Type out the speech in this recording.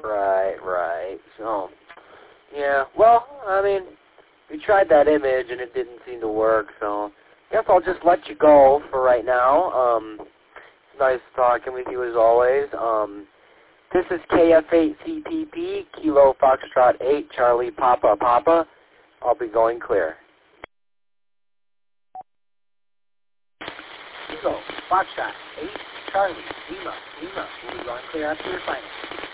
Right. So, yeah, well, I mean, we tried that image and it didn't seem to work, so I guess I'll just let you go for right now. It's nice talking with you as always. This is KF8CPP, Kilo Foxtrot 8, Charlie Papa Papa. I'll be going clear. Kilo Foxtrot 8, Charlie, Lima, we'll be going clear after your final.